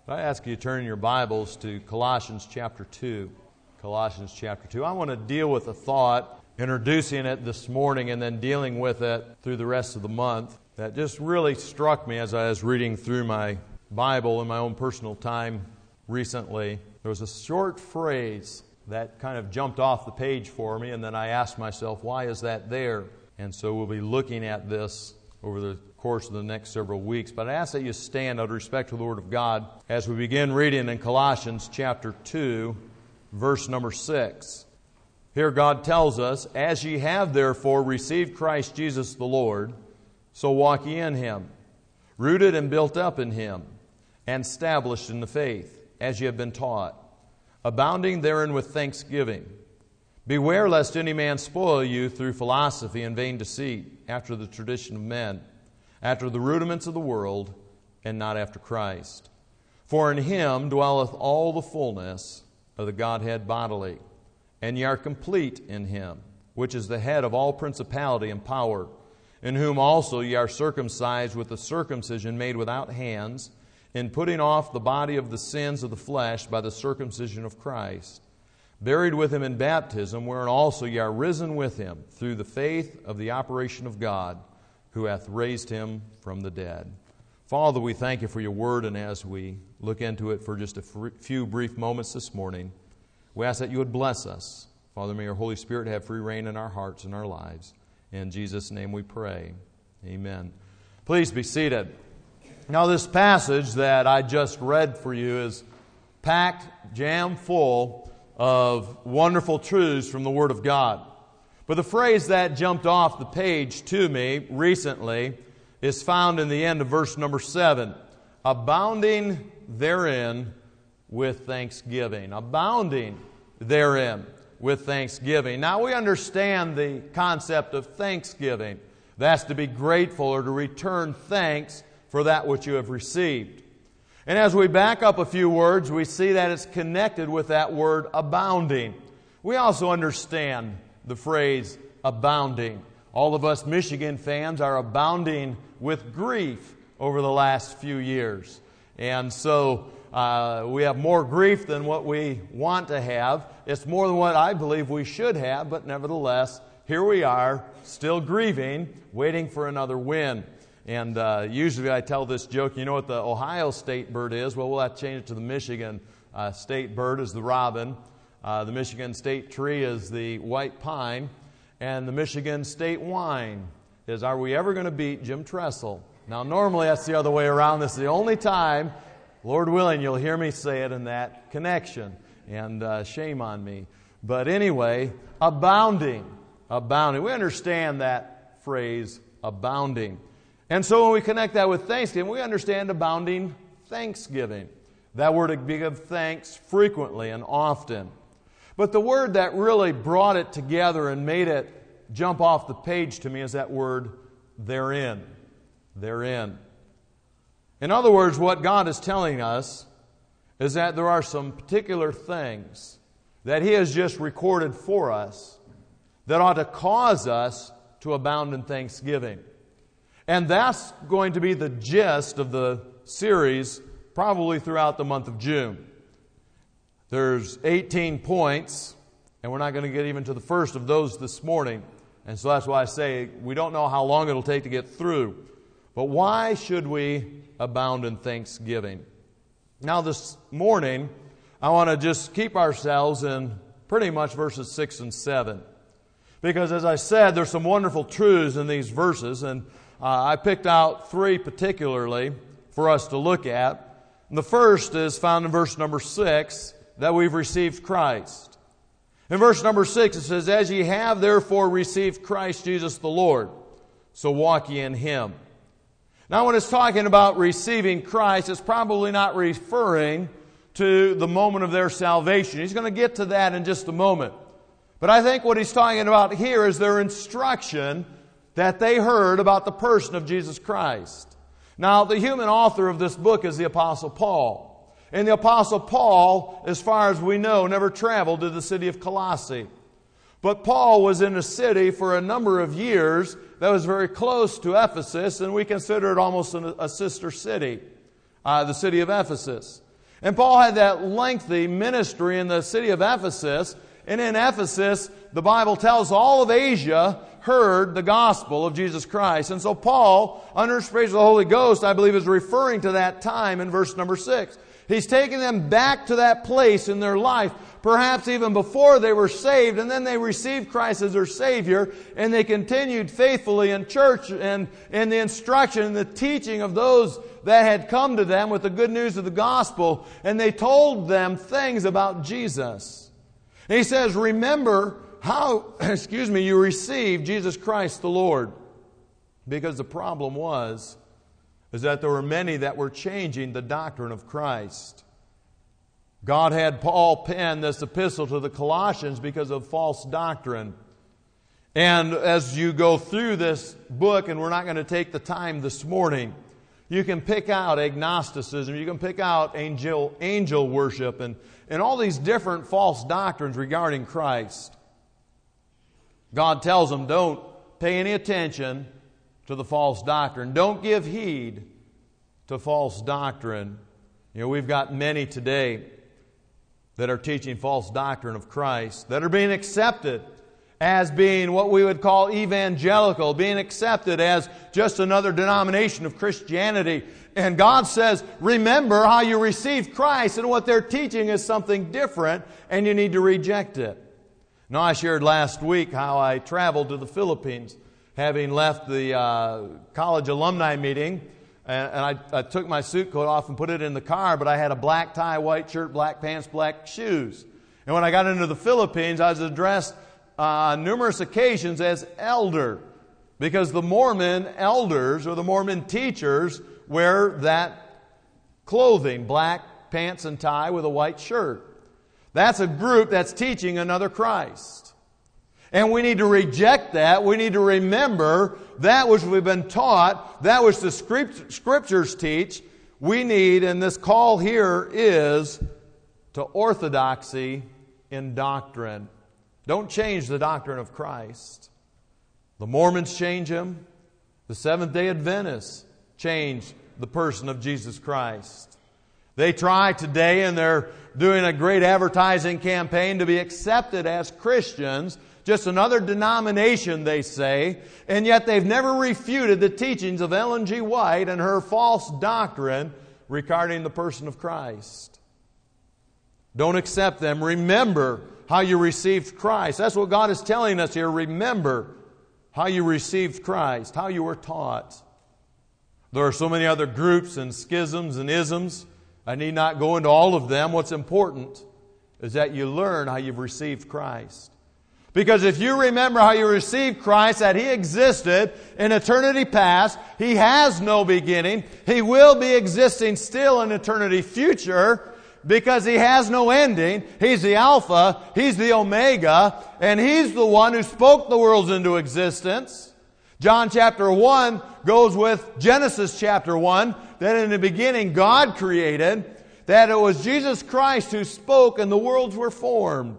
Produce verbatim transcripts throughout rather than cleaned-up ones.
I ask you to turn your Bibles to Colossians chapter two. Colossians chapter two. I want to deal with a thought, introducing it this morning and then dealing with it through the rest of the month, that just really struck me as I was reading through my Bible in my own personal time recently. There was a short phrase that kind of jumped off the page for me, and then I asked myself, why is that there? And so we'll be looking at this over the course of the next several weeks. But I ask that you stand out of respect to the Word of God as we begin reading in Colossians chapter two, verse number six. Here God tells us, "As ye have therefore received Christ Jesus the Lord, so walk ye in Him, rooted and built up in Him, and established in the faith, as ye have been taught, abounding therein with thanksgiving. Beware lest any man spoil you through philosophy and vain deceit, after the tradition of men, after the rudiments of the world, and not after Christ. For in Him dwelleth all the fullness of the Godhead bodily, and ye are complete in Him, which is the head of all principality and power, in whom also ye are circumcised with the circumcision made without hands, in putting off the body of the sins of the flesh by the circumcision of Christ, buried with Him in baptism, wherein also ye are risen with Him, through the faith of the operation of God, who hath raised Him from the dead." Father, we thank You for Your Word, and as we look into it for just a few brief moments this morning, we ask that You would bless us. Father, may Your Holy Spirit have free reign in our hearts and our lives. In Jesus' name we pray. Amen. Please be seated. Now, this passage that I just read for you is packed, jam full of wonderful truths from the Word of God. But the phrase that jumped off the page to me recently is found in the end of verse number seven. Abounding therein with thanksgiving. Abounding therein with thanksgiving. Now we understand the concept of thanksgiving. That's to be grateful or to return thanks for that which you have received. And as we back up a few words, we see that it's connected with that word abounding. We also understand the phrase abounding. All of us Michigan fans are abounding with grief over the last few years. And so uh, we have more grief than what we want to have. It's more than what I believe we should have, but nevertheless, here we are, still grieving, waiting for another win. And uh, usually I tell this joke, you know what the Ohio state bird is? Well, we'll have to change it to the Michigan uh, state bird is the robin. Uh, the Michigan state tree is the white pine. And the Michigan state wine is, are we ever going to beat Jim Tressel? Now, normally that's the other way around. This is the only time, Lord willing, you'll hear me say it in that connection. And uh, shame on me. But anyway, abounding. Abounding. We understand that phrase, abounding. And so when we connect that with thanksgiving, we understand abounding thanksgiving. That we're to give thanks frequently and often. But the word that really brought it together and made it jump off the page to me is that word, therein. Therein. In other words, what God is telling us is that there are some particular things that He has just recorded for us that ought to cause us to abound in thanksgiving. And that's going to be the gist of the series probably throughout the month of June. There's eighteen points, and we're not going to get even to the first of those this morning. And so that's why I say we don't know how long it'll take to get through. But why should we abound in thanksgiving? Now this morning, I want to just keep ourselves in pretty much verses six and seven. Because as I said, there's some wonderful truths in these verses, and uh, I picked out three particularly for us to look at. And the first is found in verse number six, that we've received Christ. In verse number six it says, "As ye have therefore received Christ Jesus the Lord, so walk ye in Him." Now when it's talking about receiving Christ, it's probably not referring to the moment of their salvation. He's going to get to that in just a moment. But I think what he's talking about here is their instruction that they heard about the person of Jesus Christ. Now the human author of this book is the Apostle Paul. And the Apostle Paul, as far as we know, never traveled to the city of Colossae. But Paul was in a city for a number of years that was very close to Ephesus, and we consider it almost a sister city, uh, the city of Ephesus. And Paul had that lengthy ministry in the city of Ephesus. And in Ephesus, the Bible tells all of Asia heard the gospel of Jesus Christ. And so Paul, under inspiration of the Holy Ghost, I believe is referring to that time in verse number six. He's taking them back to that place in their life, perhaps even before they were saved, and then they received Christ as their Savior, and they continued faithfully in church and in the instruction and the teaching of those that had come to them with the good news of the gospel, and they told them things about Jesus. And he says, remember how, excuse me, you received Jesus Christ the Lord. Because the problem was, is that there were many that were changing the doctrine of Christ. God had Paul pen this epistle to the Colossians because of false doctrine. And as you go through this book, and we're not going to take the time this morning, you can pick out agnosticism, you can pick out angel, angel worship, and, and all these different false doctrines regarding Christ. God tells them, don't pay any attention to the false doctrine. Don't give heed to false doctrine. You know, we've got many today that are teaching false doctrine of Christ, that are being accepted as being what we would call evangelical, being accepted as just another denomination of Christianity. And God says, remember how you received Christ, and what they're teaching is something different, and you need to reject it. Now, I shared last week how I traveled to the Philippines, having left the uh, college alumni meeting, and, and I, I took my suit coat off and put it in the car, but I had a black tie, white shirt, black pants, black shoes. And when I got into the Philippines, I was addressed uh, on numerous occasions as elder, because the Mormon elders or the Mormon teachers wear that clothing, black pants and tie with a white shirt. That's a group that's teaching another Christ. And we need to reject that. We need to remember that which we've been taught, that which the Scriptures teach. We need, and this call here is to orthodoxy in doctrine. Don't change the doctrine of Christ. The Mormons change Him. The Seventh-day Adventists change the person of Jesus Christ. They try today, and they're doing a great advertising campaign to be accepted as Christians. Just another denomination, they say, and yet they've never refuted the teachings of Ellen G. White and her false doctrine regarding the person of Christ. Don't accept them. Remember how you received Christ. That's what God is telling us here. Remember how you received Christ, how you were taught. There are so many other groups and schisms and isms. I need not go into all of them. What's important is that you learn how you've received Christ. Because if you remember how you received Christ, that He existed in eternity past, He has no beginning, He will be existing still in eternity future, because He has no ending. He's the Alpha, He's the Omega, and He's the one who spoke the worlds into existence. John chapter one goes with Genesis chapter one, that in the beginning God created, that it was Jesus Christ who spoke and the worlds were formed.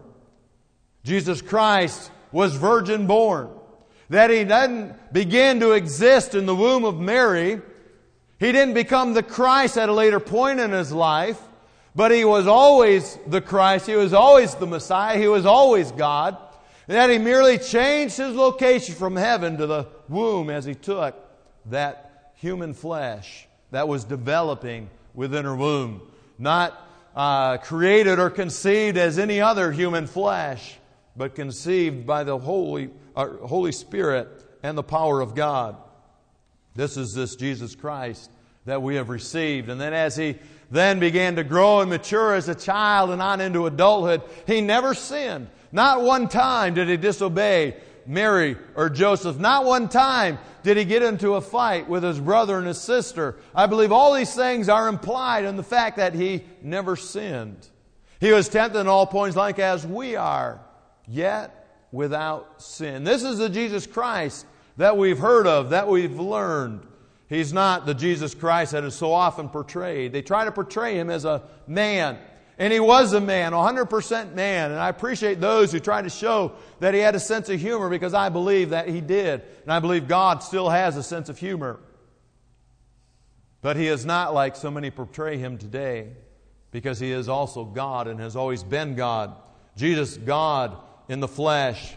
Jesus Christ was virgin born. That He didn't begin to exist in the womb of Mary. He didn't become the Christ at a later point in His life. But He was always the Christ. He was always the Messiah. He was always God. That He merely changed His location from heaven to the womb as He took that human flesh that was developing within her womb. Not uh, created or conceived as any other human flesh, but conceived by the Holy, uh, Holy Spirit and the power of God. This is this Jesus Christ that we have received. And then as He then began to grow and mature as a child and on into adulthood, He never sinned. Not one time did He disobey Mary or Joseph. Not one time did He get into a fight with His brother and His sister. I believe all these things are implied in the fact that He never sinned. He was tempted in all points like as we are, yet without sin. This is the Jesus Christ that we've heard of, that we've learned. He's not the Jesus Christ that is so often portrayed. They try to portray Him as a man. And He was a man, one hundred percent man. And I appreciate those who try to show that He had a sense of humor, because I believe that He did. And I believe God still has a sense of humor. But He is not like so many portray Him today. because He is also God and has always been God. Jesus, God in the flesh.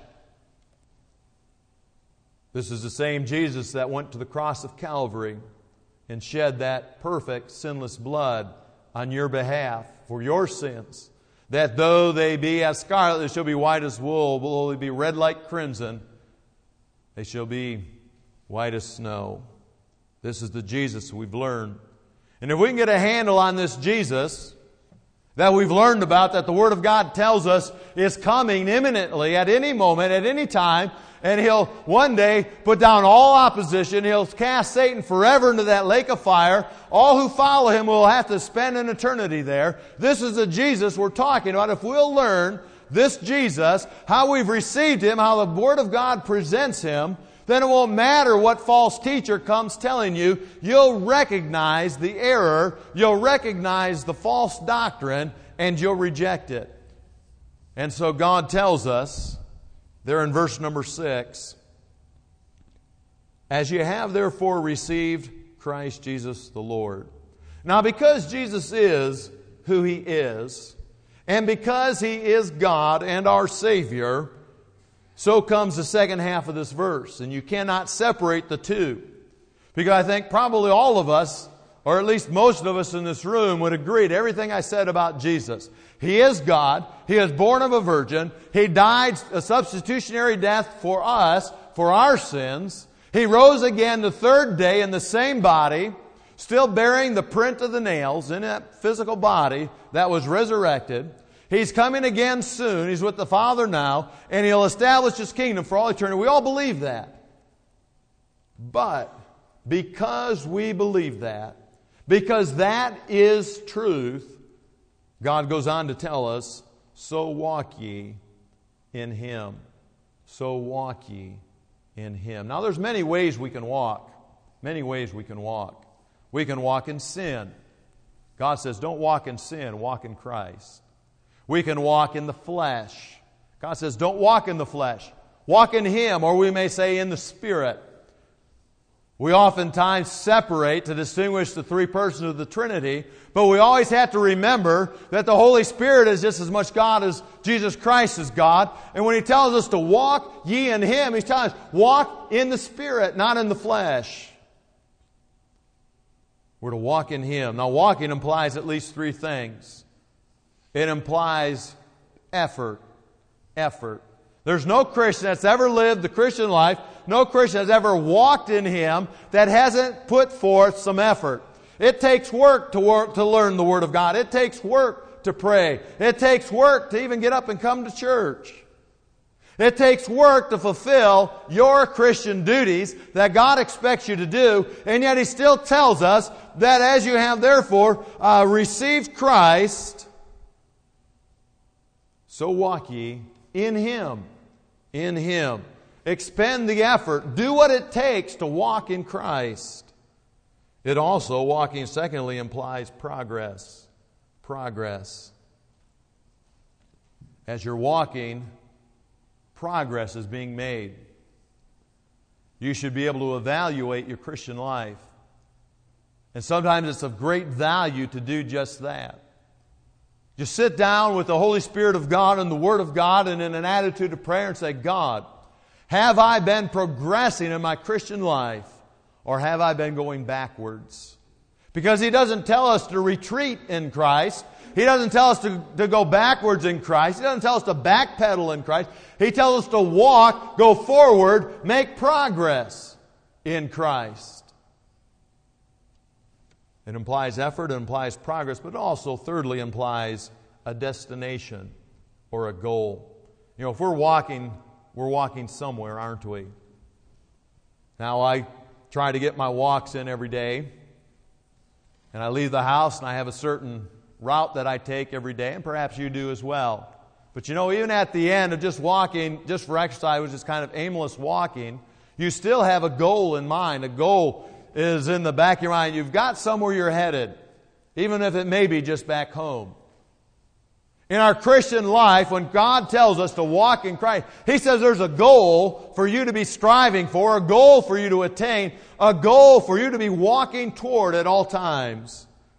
This is the same Jesus that went to the cross of Calvary and shed that perfect, sinless blood on your behalf for your sins, that though they be as scarlet, they shall be white as wool, though they be red like crimson, they shall be white as snow. This is the Jesus we've learned. And if we can get a handle on this Jesus that we've learned about, that the Word of God tells us is coming imminently at any moment, at any time, and He'll one day put down all opposition. He'll cast Satan forever into that lake of fire. All who follow Him will have to spend an eternity there. This is the Jesus we're talking about. If we'll learn this Jesus, how we've received Him, how the Word of God presents Him, then it won't matter what false teacher comes telling you. You'll recognize the error, you'll recognize the false doctrine, and you'll reject it. And so God tells us, there in verse number six, as you have therefore received Christ Jesus the Lord. Now because Jesus is who He is, and because He is God and our Savior, so comes the second half of this verse. And you cannot separate the two. Because I think probably all of us, or at least most of us in this room, would agree to everything I said about Jesus. He is God. He is born of a virgin. He died a substitutionary death for us, for our sins. He rose again the third day in the same body, still bearing the print of the nails in that physical body that was resurrected. He's coming again soon. He's with the Father now, and He'll establish His kingdom for all eternity. We all believe that. But because we believe that, because that is truth, God goes on to tell us, so walk ye in Him. So walk ye in Him. Now there's many ways we can walk. Many ways we can walk. We can walk in sin. God says, don't walk in sin, walk in Christ. We can walk in the flesh. God says, don't walk in the flesh. Walk in Him, or we may say in the Spirit. We oftentimes separate to distinguish the three persons of the Trinity, but we always have to remember that the Holy Spirit is just as much God as Jesus Christ is God. And when He tells us to walk ye in Him, He's telling us, walk in the Spirit, not in the flesh. We're to walk in Him. Now, walking implies at least three things. It implies effort. Effort. There's no Christian that's ever lived the Christian life, no Christian that's ever walked in Him that hasn't put forth some effort. It takes work to work to learn the Word of God. It takes work to pray. It takes work to even get up and come to church. It takes work to fulfill your Christian duties that God expects you to do, and yet He still tells us that as you have therefore uh, received Christ, so walk ye in Him. In Him. Expend the effort. Do what it takes to walk in Christ. It also, walking, secondly, implies progress. Progress. As you're walking, progress is being made. You should be able to evaluate your Christian life. And sometimes it's of great value to do just that. Just sit down with the Holy Spirit of God and the Word of God and in an attitude of prayer and say, God, have I been progressing in my Christian life, or have I been going backwards? Because He doesn't tell us to retreat in Christ. He doesn't tell us to, to go backwards in Christ. He doesn't tell us to backpedal in Christ. He tells us to walk, go forward, make progress in Christ. It implies effort, it implies progress, but it also, thirdly, implies a destination or a goal. You know, if we're walking, we're walking somewhere, aren't we? Now, I try to get my walks in every day, and I leave the house and I have a certain route that I take every day, and perhaps you do as well. But you know, even at the end of just walking, just for exercise, which is kind of aimless walking, you still have a goal in mind. A goal is in the back of your mind. You've got somewhere you're headed, even if it may be just back home. In our Christian life, when God tells us to walk in Christ, He says there's a goal for you to be striving for, a goal for you to attain, a goal for you to be walking toward at all times.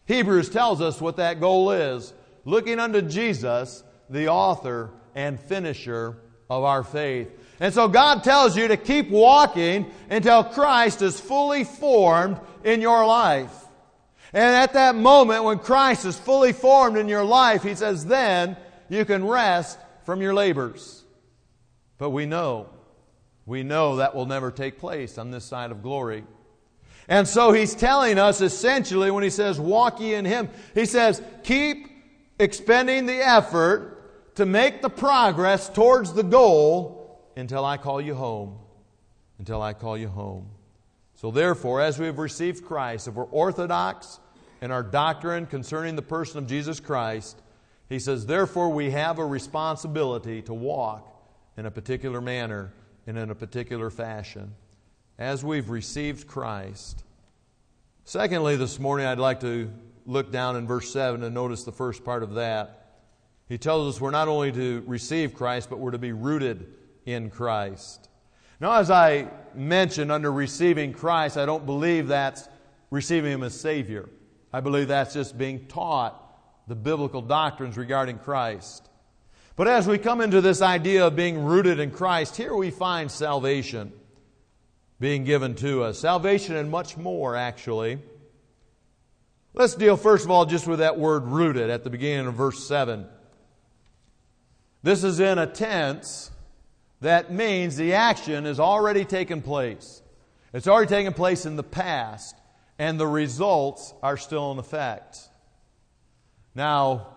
Hebrews tells us what that goal is. Looking unto Jesus, the author and finisher of our faith. And so God tells you to keep walking until Christ is fully formed in your life. And at that moment when Christ is fully formed in your life, He says, then you can rest from your labors. But we know, we know that will never take place on this side of glory. And so He's telling us essentially when He says, walk ye in Him, He says, keep expending the effort to make the progress towards the goal until I call you home. Until I call you home. So therefore, as we have received Christ, if we're orthodox in our doctrine concerning the person of Jesus Christ, He says, therefore we have a responsibility to walk in a particular manner and in a particular fashion as we've received Christ. Secondly, this morning I'd like to look down in verse seven and notice the first part of that. He tells us we're not only to receive Christ, but we're to be rooted in Christ. Now, as I mentioned under receiving Christ, I don't believe that's receiving Him as Savior. I believe that's just being taught the biblical doctrines regarding Christ. But as we come into this idea of being rooted in Christ, here we find salvation being given to us. Salvation and much more, actually. Let's deal first of all just with that word rooted at the beginning of verse seven. This is in a tense that means the action has already taken place. It's already taken place in the past, and the results are still in effect. Now,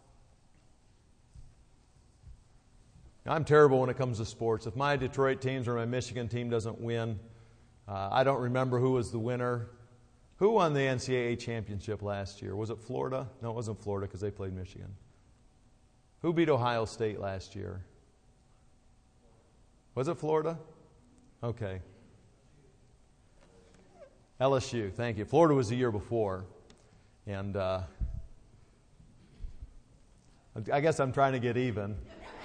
I'm terrible when it comes to sports. If my Detroit teams or my Michigan team doesn't win, uh, I don't remember who was the winner. Who won the N C double A championship last year? Was it Florida? No, it wasn't Florida because they played Michigan. Who beat Ohio State last year? Was it Florida? Okay. L S U, thank you. Florida was the year before. And uh, I guess I'm trying to get even.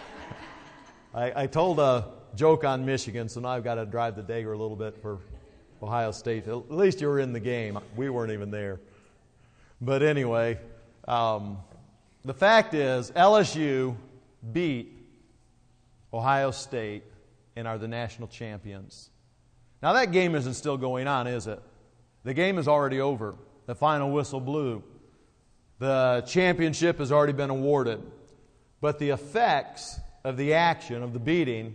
I, I told a joke on Michigan, so now I've got to drive the dagger a little bit for Ohio State. At least you were in the game. We weren't even there. But anyway, um, the fact is L S U beat Ohio State and are the national champions. Now that game isn't still going on, is it? The game is already over. The final whistle blew. The championship has already been awarded. But the effects of the action, of the beating,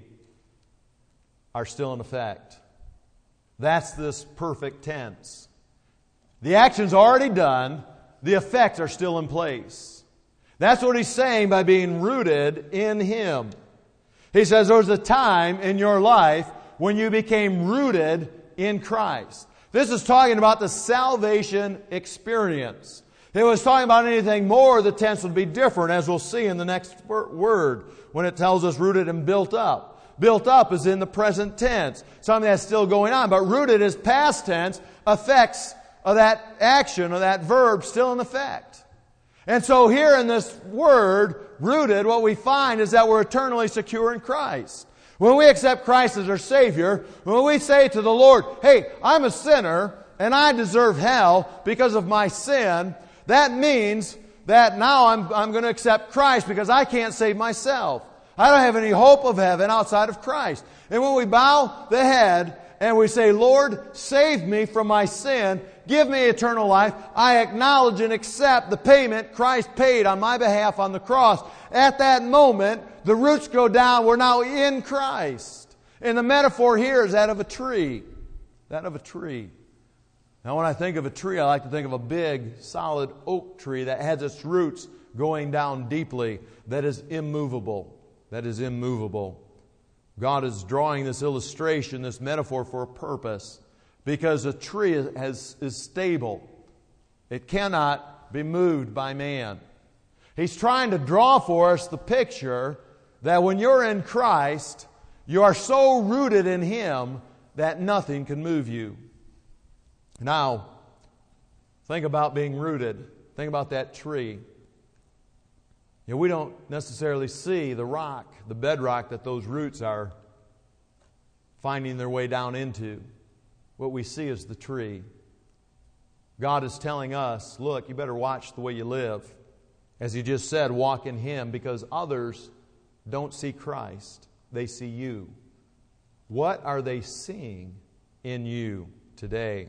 are still in effect. That's this perfect tense. The action's already done. The effects are still in place. That's what he's saying by being rooted in Him. He says there was a time in your life when you became rooted in Christ. This is talking about the salvation experience. If it was talking about anything more, the tense would be different, as we'll see in the next word when it tells us rooted and built up. Built up is in the present tense, something that's still going on. But rooted is past tense, effects of that action, of that verb, still in effect. And so here in this word, rooted, what we find is that we're eternally secure in Christ. When we accept Christ as our Savior, when we say to the Lord, hey, I'm a sinner and I deserve hell because of my sin, that means that now I'm, I'm going to accept Christ because I can't save myself. I don't have any hope of heaven outside of Christ. And when we bow the head and we say, Lord, save me from my sin, give me eternal life, I acknowledge and accept the payment Christ paid on my behalf on the cross. At that moment, the roots go down. We're now in Christ. And the metaphor here is that of a tree. That of a tree. Now, when I think of a tree, I like to think of a big, solid oak tree that has its roots going down deeply, that is immovable. That is immovable. God is drawing this illustration, this metaphor for a purpose, because a tree has, is stable. It cannot be moved by man. He's trying to draw for us the picture that when you're in Christ, you are so rooted in Him that nothing can move you. Now, think about being rooted. Think about that tree. You know, we don't necessarily see the rock, the bedrock that those roots are finding their way down into. What we see is the tree. God is telling us, look, you better watch the way you live. As He just said, walk in Him, because others don't see Christ. They see you. What are they seeing in you today?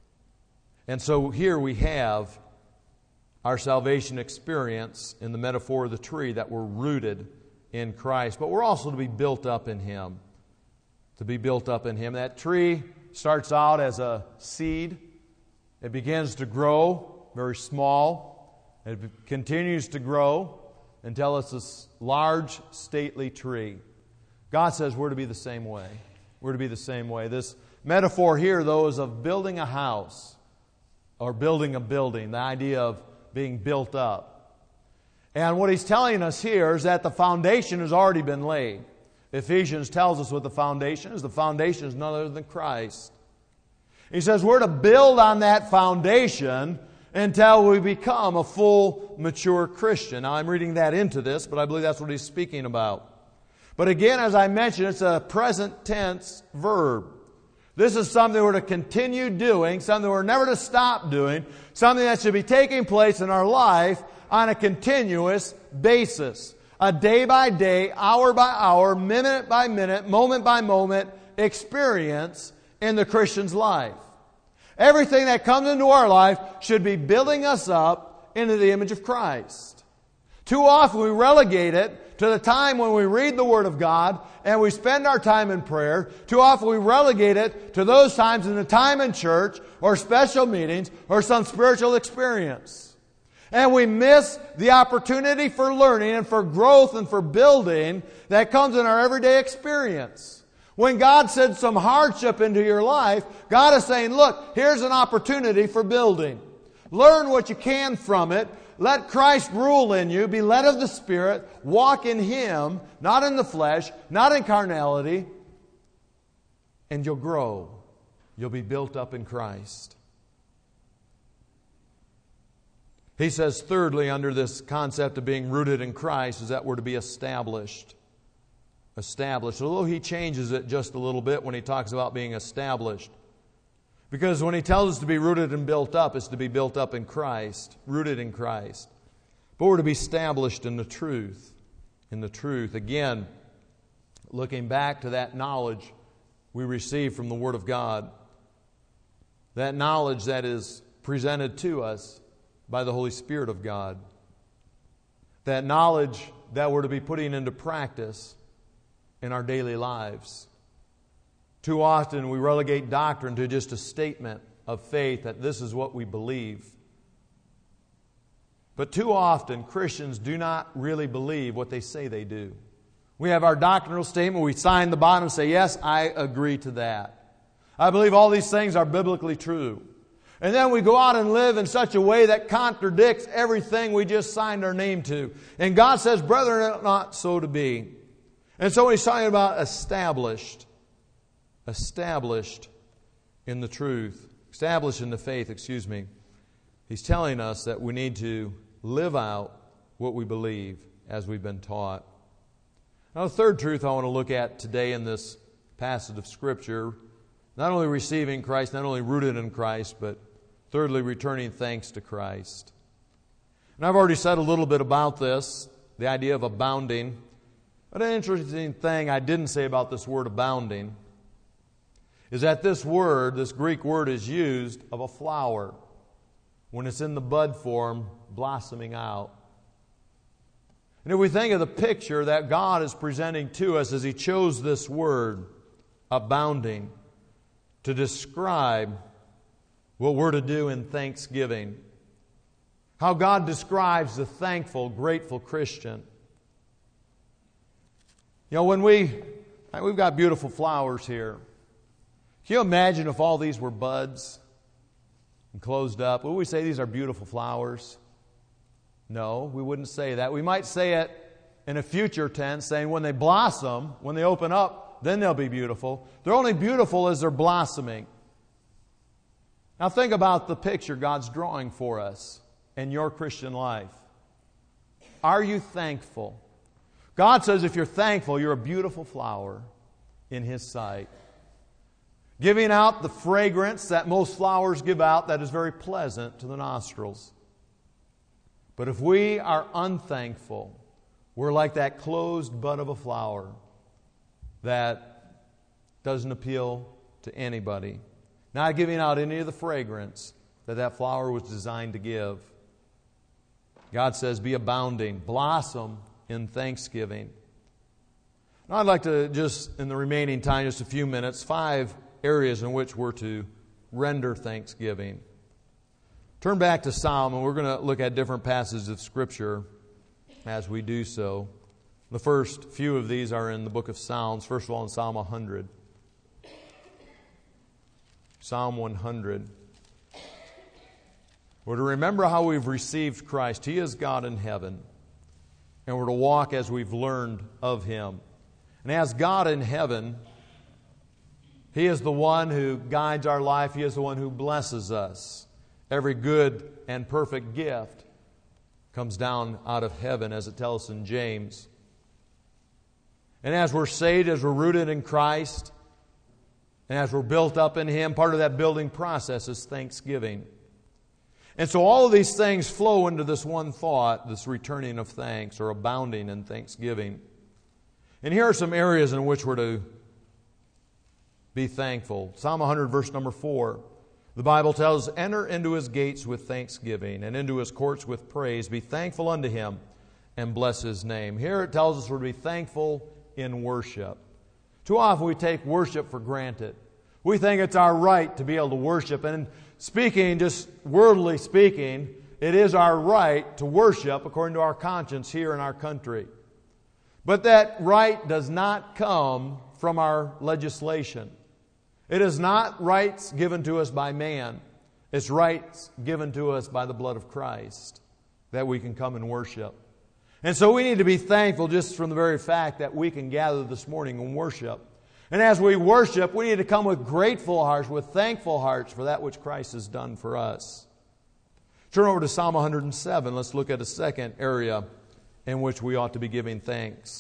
And so here we have our salvation experience in the metaphor of the tree, that we're rooted in Christ. But we're also to be built up in Him. To be built up in Him. That tree starts out as a seed. It begins to grow very small. It continues to grow until it's a large, stately tree. God says we're to be the same way. We're to be the same way. This metaphor here, though, is of building a house or building a building. The idea of being built up. And what he's telling us here is that the foundation has already been laid. Ephesians tells us what the foundation is. The foundation is none other than Christ. He says we're to build on that foundation until we become a full, mature Christian. Now, I'm reading that into this, but I believe that's what he's speaking about. But again, as I mentioned, it's a present tense verb. This is something we're to continue doing, something we're never to stop doing, something that should be taking place in our life on a continuous basis. A day by day, hour by hour, minute by minute, moment by moment experience in the Christian's life. Everything that comes into our life should be building us up into the image of Christ. Too often we relegate it to the time when we read the Word of God and we spend our time in prayer. Too often we relegate it to those times in the time in church or special meetings or some spiritual experience. And we miss the opportunity for learning and for growth and for building that comes in our everyday experience. When God sends some hardship into your life, God is saying, look, here's an opportunity for building. Learn what you can from it. Let Christ rule in you. Be led of the Spirit. Walk in Him, not in the flesh, not in carnality. And you'll grow. You'll be built up in Christ. He says, thirdly, under this concept of being rooted in Christ, is that we're to be established. Established. Although he changes it just a little bit when he talks about being established. Because when he tells us to be rooted and built up, it's to be built up in Christ, rooted in Christ. But we're to be established in the truth. In the truth. Again, looking back to that knowledge we receive from the Word of God. That knowledge that is presented to us by the Holy Spirit of God. That knowledge that we're to be putting into practice in our daily lives. Too often we relegate doctrine to just a statement of faith that this is what we believe. But too often Christians do not really believe what they say they do. We have our doctrinal statement, we sign the bottom and say, yes, I agree to that. I believe all these things are biblically true. And then we go out and live in such a way that contradicts everything we just signed our name to. And God says, brethren, it not so to be. And so he's talking about established. Established in the truth. Established in the faith, excuse me. He's telling us that we need to live out what we believe as we've been taught. Now, the third truth I want to look at today in this passage of Scripture, not only receiving Christ, not only rooted in Christ, but thirdly, returning thanks to Christ. And I've already said a little bit about this, the idea of abounding. But an interesting thing I didn't say about this word abounding is that this word, this Greek word, is used of a flower when it's in the bud form, blossoming out. And if we think of the picture that God is presenting to us as He chose this word, abounding, to describe what we're to do in thanksgiving. How God describes the thankful, grateful Christian. You know, when we, we've got beautiful flowers here. Can you imagine if all these were buds and closed up? Would we say these are beautiful flowers? No, we wouldn't say that. We might say it in a future tense, saying when they blossom, when they open up, then they'll be beautiful. They're only beautiful as they're blossoming. Now think about the picture God's drawing for us in your Christian life. Are you thankful? God says if you're thankful, you're a beautiful flower in His sight. Giving out the fragrance that most flowers give out that is very pleasant to the nostrils. But if we are unthankful, we're like that closed bud of a flower that doesn't appeal to anybody. Not giving out any of the fragrance that that flower was designed to give. God says, be abounding, blossom in thanksgiving. Now I'd like to just, in the remaining time, just a few minutes, five areas in which we're to render thanksgiving. Turn back to Psalm, and we're going to look at different passages of Scripture as we do so. The first few of these are in the book of Psalms. First of all, in Psalm one hundred. Psalm one hundred. We're to remember how we've received Christ. He is God in heaven. And we're to walk as we've learned of Him. And as God in heaven, He is the one who guides our life. He is the one who blesses us. Every good and perfect gift comes down out of heaven, as it tells us in James. And as we're saved, as we're rooted in Christ, and as we're built up in Him, part of that building process is thanksgiving. And so all of these things flow into this one thought, this returning of thanks, or abounding in thanksgiving. And here are some areas in which we're to be thankful. Psalm one hundred, verse number four. The Bible tells us, enter into His gates with thanksgiving, and into His courts with praise. Be thankful unto Him, and bless His name. Here it tells us we're to be thankful in worship. Too often we take worship for granted. We think it's our right to be able to worship. And speaking, just worldly speaking, it is our right to worship according to our conscience here in our country. But that right does not come from our legislation. It is not rights given to us by man. It's rights given to us by the blood of Christ that we can come and worship. And so we need to be thankful just from the very fact that we can gather this morning and worship. And as we worship, we need to come with grateful hearts, with thankful hearts for that which Christ has done for us. Turn over to Psalm one hundred seven. Let's look at a second area in which we ought to be giving thanks.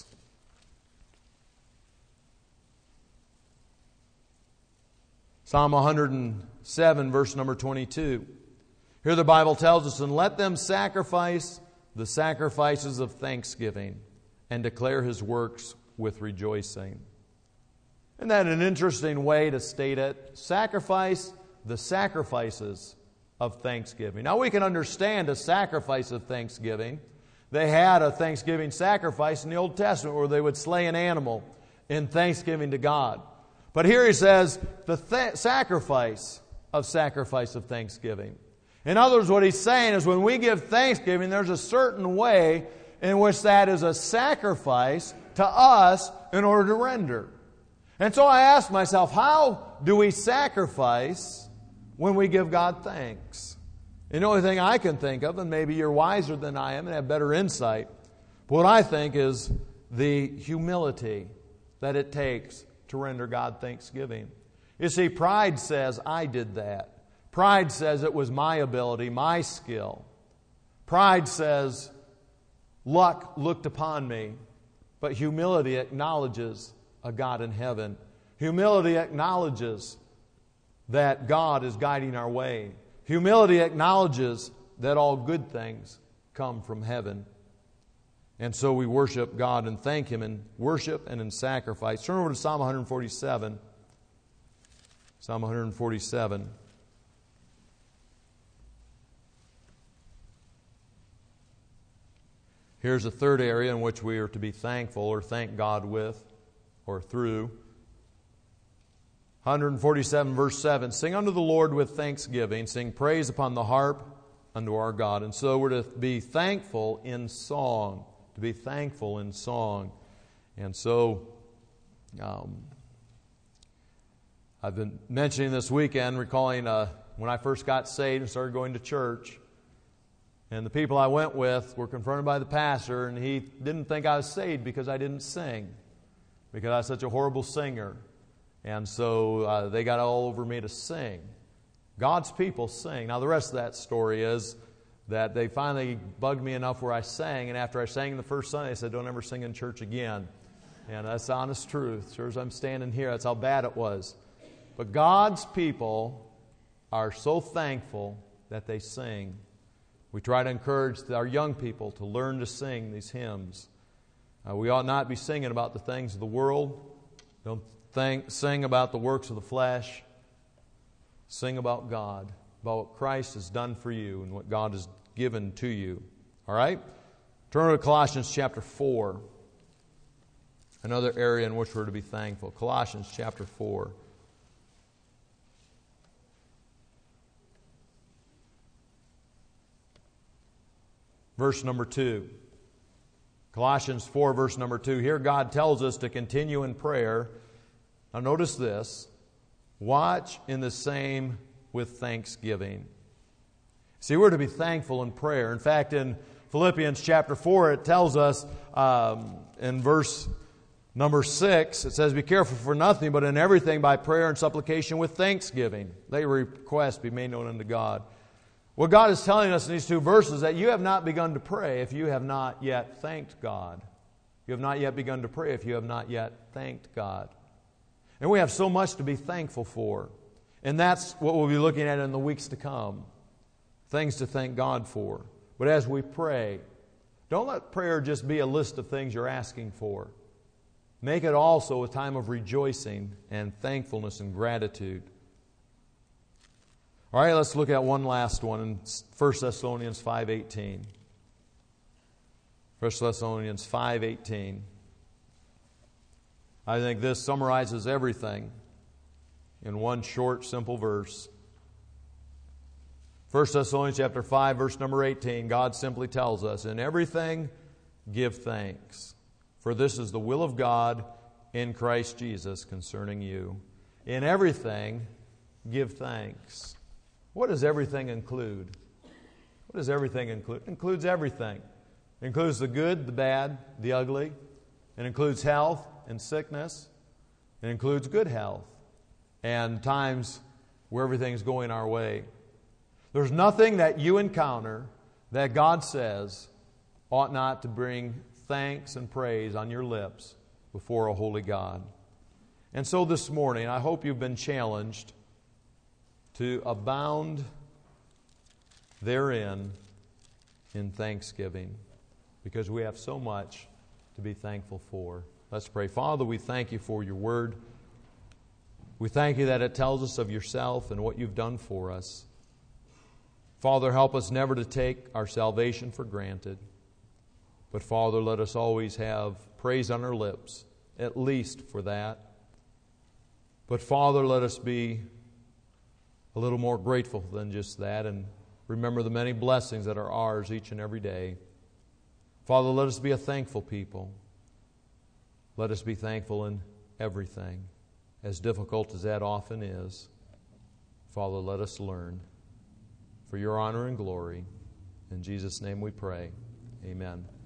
Psalm one hundred seven, verse number twenty-two. Here the Bible tells us, and let them sacrifice the sacrifices of thanksgiving and declare His works with rejoicing. Isn't that an interesting way to state it? Sacrifice the sacrifices of thanksgiving. Now we can understand a sacrifice of thanksgiving. They had a Thanksgiving sacrifice in the Old Testament where they would slay an animal in thanksgiving to God. But here he says the th- sacrifice of sacrifice of thanksgiving. In other words, what he's saying is when we give thanksgiving, there's a certain way in which that is a sacrifice to us in order to render. And so I ask myself, how do we sacrifice when we give God thanks? And the only thing I can think of, and maybe you're wiser than I am and have better insight, but what I think is the humility that it takes to render God thanksgiving. You see, pride says, I did that. Pride says it was my ability, my skill. Pride says, luck looked upon me. But humility acknowledges a God in heaven. Humility acknowledges that God is guiding our way. Humility acknowledges that all good things come from heaven. And so we worship God and thank Him in worship and in sacrifice. Turn over to Psalm one forty-seven. Psalm one forty-seven. Here's a third area in which we are to be thankful or thank God with or through. one forty-seven verse seven. Sing unto the Lord with thanksgiving. Sing praise upon the harp unto our God. And so we're to be thankful in song. To be thankful in song. And so um, I've been mentioning this weekend, recalling uh, when I first got saved and started going to church. And the people I went with were confronted by the pastor, and he didn't think I was saved because I didn't sing, because I was such a horrible singer. And so uh, they got all over me to sing. God's people sing. Now the rest of that story is that they finally bugged me enough where I sang, and after I sang the first Sunday, they said, don't ever sing in church again. And that's the honest truth. Sure as I'm standing here, that's how bad it was. But God's people are so thankful that they sing. We try to encourage our young people to learn to sing these hymns. Uh, we ought not be singing about the things of the world. Don't think, sing about the works of the flesh. Sing about God, about what Christ has done for you and what God has given to you. All right? Turn to Colossians chapter four. Another area in which we're to be thankful. Colossians chapter four. Verse number two. Colossians four, verse number two. Here God tells us to continue in prayer. Now notice this. Watch in the same with thanksgiving. See, we're to be thankful in prayer. In fact, in Philippians chapter four, it tells us um, in verse number six, it says, "Be careful for nothing, but in everything by prayer and supplication with thanksgiving. Let your requests be made known unto God." What God is telling us in these two verses is that you have not begun to pray if you have not yet thanked God. You have not yet begun to pray if you have not yet thanked God. And we have so much to be thankful for. And that's what we'll be looking at in the weeks to come. Things to thank God for. But as we pray, don't let prayer just be a list of things you're asking for. Make it also a time of rejoicing and thankfulness and gratitude. All right, let's look at one last one in First Thessalonians five eighteen. First Thessalonians five eighteen. I think this summarizes everything in one short, simple verse. First Thessalonians chapter five, verse number eighteen, God simply tells us, "In everything give thanks, for this is the will of God in Christ Jesus concerning you." In everything give thanks. What does everything include? What does everything include? It includes everything. It includes the good, the bad, the ugly. It includes health and sickness. It includes good health and times where everything's going our way. There's nothing that you encounter that God says ought not to bring thanks and praise on your lips before a holy God. And so this morning, I hope you've been challenged to abound therein in thanksgiving, because we have so much to be thankful for. Let's pray. Father, we thank you for your word. We thank you that it tells us of yourself and what you've done for us. Father, help us never to take our salvation for granted. But Father, let us always have praise on our lips, at least for that. But Father, let us be a little more grateful than just that, and remember the many blessings that are ours each and every day. Father, let us be a thankful people. Let us be thankful in everything, as difficult as that often is. Father, let us learn for your honor and glory. In Jesus' name we pray. Amen.